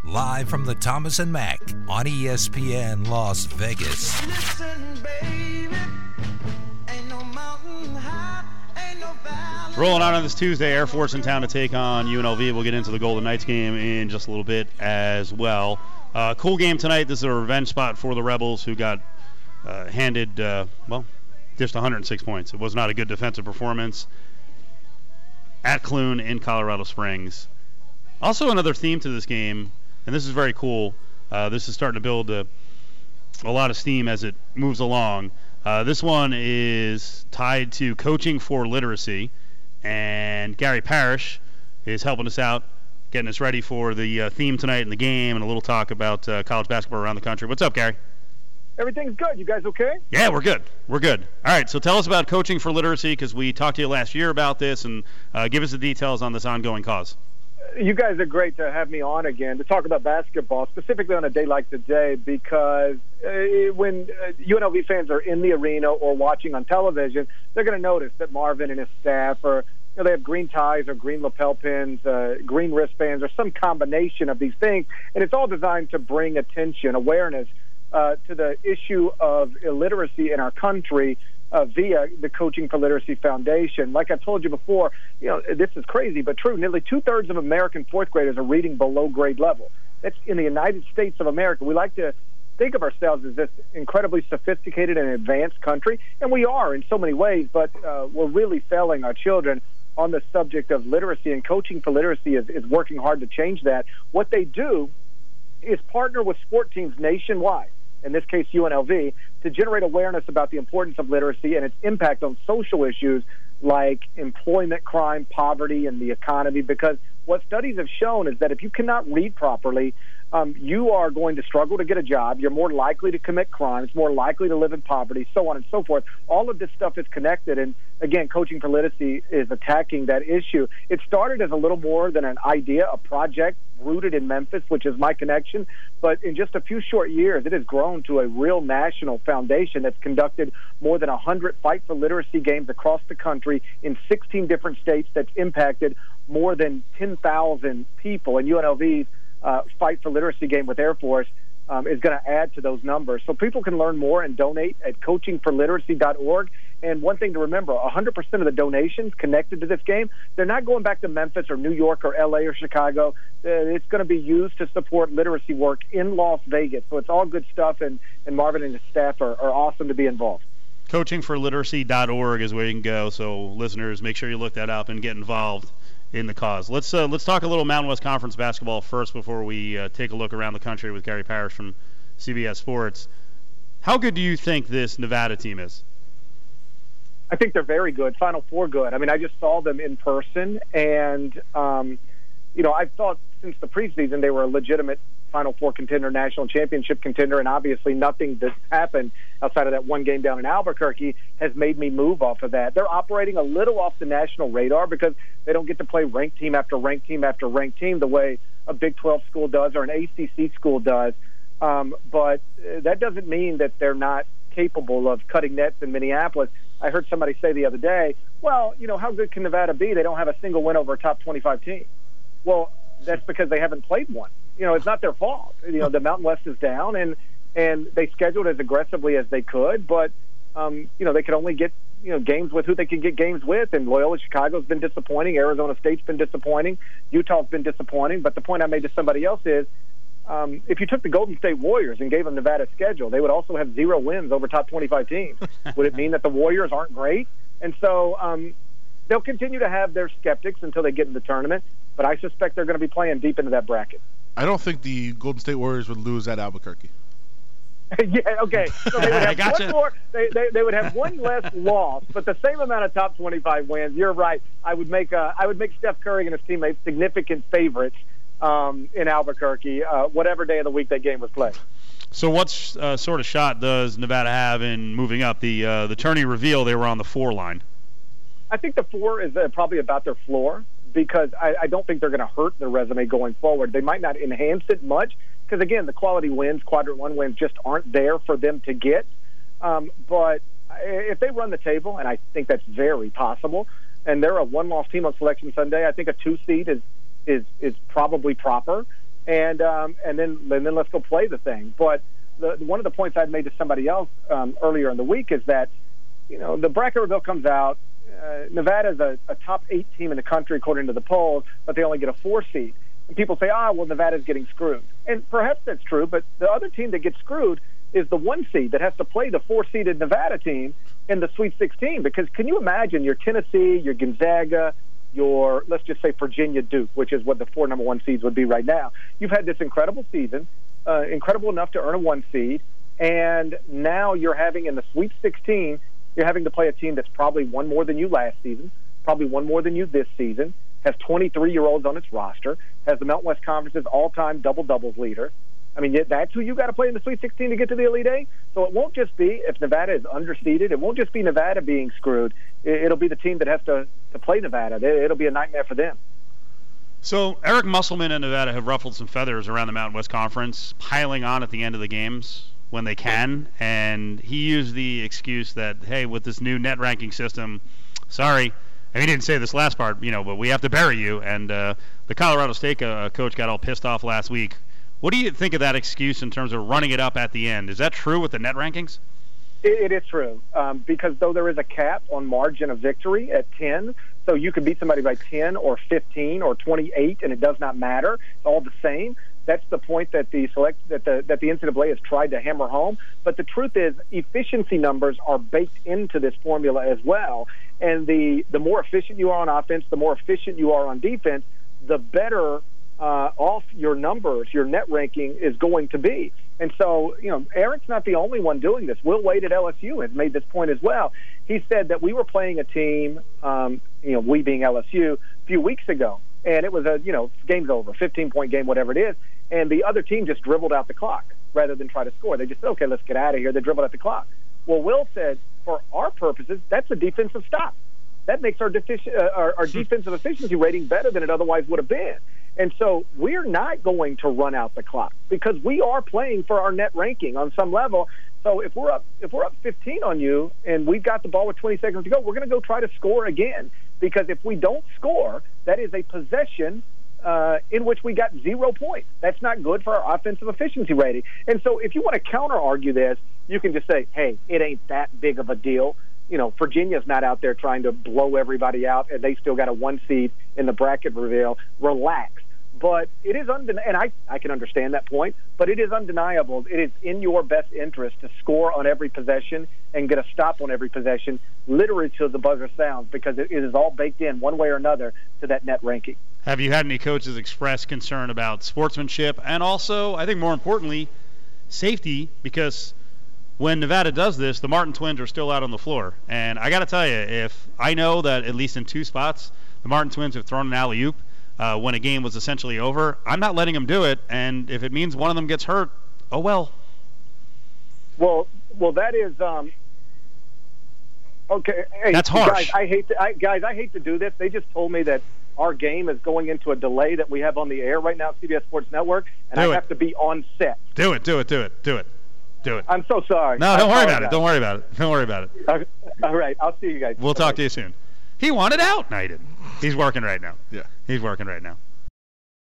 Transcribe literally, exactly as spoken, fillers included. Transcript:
live from the Thomas and Mack on E S P N Las Vegas. Listen, baby, ain't no mountain high, ain't no valley. Rolling on on this Tuesday, Air Force in town to take on U N L V. We'll get into the Golden Knights game in just a little bit as well. Uh, cool game tonight. This is a revenge spot for the Rebels, who got uh, handed, uh, well, just one hundred six points. It was not a good defensive performance at Clune in Colorado Springs. Also, another theme to this game, and this is very cool. Uh, this is starting to build a, a lot of steam as it moves along. Uh, this one is tied to coaching for literacy, and Gary Parrish is helping us out, getting us ready for the uh, theme tonight in the game and a little talk about uh, college basketball around the country. What's up, Gary? Everything's good. You guys okay? Yeah, we're good. We're good. All right, so tell us about coaching for literacy, because we talked to you last year about this, and uh, give us the details on this ongoing cause. You guys are great to have me on again to talk about basketball, specifically on a day like today, because uh, when uh, U N L V fans are in the arena or watching on television, they're going to notice that Marvin and his staff are, you know, they have green ties or green lapel pins, uh, green wristbands, or some combination of these things, and it's all designed to bring attention, awareness uh, to the issue of illiteracy in our country. Uh, via the Coaching for Literacy Foundation. Like I told you before, you know, this is crazy but true. Nearly two-thirds of American fourth graders are reading below grade level. That's in the United States of America. We like to think of ourselves as this incredibly sophisticated and advanced country, and we are in so many ways, but uh, we're really failing our children on the subject of literacy, and Coaching for Literacy is, is working hard to change that. What they do is partner with sport teams nationwide, in this case U N L V, to generate awareness about the importance of literacy and its impact on social issues like employment, crime, poverty, and the economy. Because what studies have shown is that if you cannot read properly, um, you are going to struggle to get a job. You're more likely to commit crimes, more likely to live in poverty, so on and so forth. All of this stuff is connected, and again, Coaching for Literacy is attacking that issue. It started as a little more than an idea, a project rooted in Memphis, which is my connection, but in just a few short years, it has grown to a real national foundation that's conducted more than one hundred Fight for Literacy games across the country in sixteen different states, that's impacted more than ten thousand people, and U N L V's uh, Fight for Literacy game with Air Force um, is going to add to those numbers. So people can learn more and donate at coaching for literacy dot org. And one thing to remember, one hundred percent of the donations connected to this game, they're not going back to Memphis or New York or L A or Chicago. Uh, it's going to be used to support literacy work in Las Vegas. So it's all good stuff, and, and Marvin and his staff are, are awesome to be involved. coaching for literacy dot org is where you can go. So listeners, make sure you look that up and get involved in the cause. Let's uh, let's talk a little Mountain West Conference basketball first before we uh, take a look around the country with Gary Parrish from C B S Sports. How good do you think this Nevada team is? I think they're very good, Final Four good. I mean, I just saw them in person, and, um, you know, I've thought since the preseason they were a legitimate Final Four contender, national championship contender, and obviously nothing that's happened outside of that one game down in Albuquerque has made me move off of that. They're operating a little off the national radar because they don't get to play ranked team after ranked team after ranked team the way a Big twelve school does or an A C C school does. Um, but that doesn't mean that they're not capable of cutting nets in Minneapolis. I heard somebody say the other day, well, you know, how good can Nevada be? They don't have a single win over a top twenty-five team. Well, that's because they haven't played one. You know, it's not their fault. You know, the Mountain West is down, and and they scheduled as aggressively as they could, but, um, you know, they could only get, you know, games with who they could get games with, and Loyola Chicago's been disappointing. Arizona State's been disappointing. Utah's been disappointing. But the point I made to somebody else is, Um, if you took the Golden State Warriors and gave them Nevada's schedule, they would also have zero wins over top twenty-five teams. Would it mean that the Warriors aren't great? And so um, they'll continue to have their skeptics until they get in the tournament, but I suspect they're going to be playing deep into that bracket. I don't think the Golden State Warriors would lose at Albuquerque. yeah, okay. So they would have gotcha. one more. They, they they would have one less loss, but the same amount of top twenty-five wins. You're right. I would make uh, I would make Steph Curry and his teammates significant favorites Um, in Albuquerque, uh, whatever day of the week that game was played. So what uh, sort of shot does Nevada have in moving up? The uh, the tourney reveal, they were on the four line. I think the four is uh, probably about their floor because I, I don't think they're going to hurt their resume going forward. They might not enhance it much because, again, the quality wins, quadrant one wins just aren't there for them to get. Um, but if they run the table, and I think that's very possible, and they're a one-loss team on Selection Sunday, I think a two seed is is is probably proper. and um, and then and then let's go play the thing. But the, one of the points I'd made to somebody else um, earlier in the week is that, you know, the bracket reveal comes out. Uh, Nevada is a, a top eight team in the country according to the polls, but they only get a four seed. And people say, ah, well, Nevada's getting screwed. And perhaps that's true, but the other team that gets screwed is the one seed that has to play the four-seeded Nevada team in the Sweet sixteen. Because can you imagine your Tennessee, your Gonzaga, your, let's just say, Virginia Duke, which is what the four number one seeds would be right now. You've had this incredible season, uh, incredible enough to earn a one seed, and now you're having in the Sweet sixteen, you're having to play a team that's probably one more than you last season, probably one more than you this season, has twenty-three-year-olds on its roster, has the Mountain West Conference's all-time double-doubles leader. I mean, that's who you got to play in the Sweet sixteen to get to the Elite Eight. So it won't just be, if Nevada is underseeded, it won't just be Nevada being screwed. It'll be the team that has to, to play Nevada. It'll be a nightmare for them. So Eric Musselman and Nevada have ruffled some feathers around the Mountain West Conference, piling on at the end of the games when they can. And he used the excuse that, hey, with this new net ranking system, sorry, and he didn't say this last part, you know, but we have to bury you. And uh, the Colorado State uh, coach got all pissed off last week. What do you think of that excuse in terms of running it up at the end? Is that true with the net rankings? It, it is true, um, because though there is a cap on margin of victory at ten, so you could beat somebody by ten or fifteen or twenty-eight, and it does not matter. It's all the same. That's the point that the select that the that the N C double A has tried to hammer home. But the truth is, efficiency numbers are baked into this formula as well. And the the more efficient you are on offense, the more efficient you are on defense, the better uh, off your numbers, your net ranking is going to be. And so, you know, Eric's not the only one doing this. Will Wade at L S U has made this point as well. He said that we were playing a team, um, you know, we being L S U, a few weeks ago, and it was a, you know, game's over, fifteen-point game, whatever it is, and the other team just dribbled out the clock rather than try to score. They just said, okay, let's get out of here. They dribbled out the clock. Well, Will said, for our purposes, that's a defensive stop. That makes our, defici- uh, our, our defensive efficiency rating better than it otherwise would have been. And so we're not going to run out the clock because we are playing for our net ranking on some level. So if we're up if we're up fifteen on you and we've got the ball with twenty seconds to go, we're going to go try to score again, because if we don't score, that is a possession uh, in which we got zero points. That's not good for our offensive efficiency rating. And so if you want to counter-argue this, you can just say, hey, it ain't that big of a deal. You know, Virginia's not out there trying to blow everybody out, and they still got a one seed in the bracket reveal. Relax. But it is undeniable, and I, I can understand that point, but it is undeniable. It is in your best interest to score on every possession and get a stop on every possession, literally till the buzzer sounds, because it, it is all baked in one way or another to that net ranking. Have you had any coaches express concern about sportsmanship and also, I think more importantly, safety? Because when Nevada does this, the Martin twins are still out on the floor. And I got to tell you, if I know that at least in two spots, the Martin twins have thrown an alley-oop uh, when a game was essentially over, I'm not letting them do it. And if it means one of them gets hurt, oh well. Well, well, that is um, okay. Hey, That's harsh. Guys, I hate to, I, guys. I hate to do this. They just told me that our game is going into a delay that we have on the air right now at C B S Sports Network, and do I it. have to be on set. Do it, do it, do it, do it, do it. I'm so sorry. No, don't worry about it. Don't worry about it. Don't worry about it. Okay. All right, I'll see you guys. We'll All talk right. to you soon. He wanted out. No, he didn't. He's working right now. Yeah. He's working right now.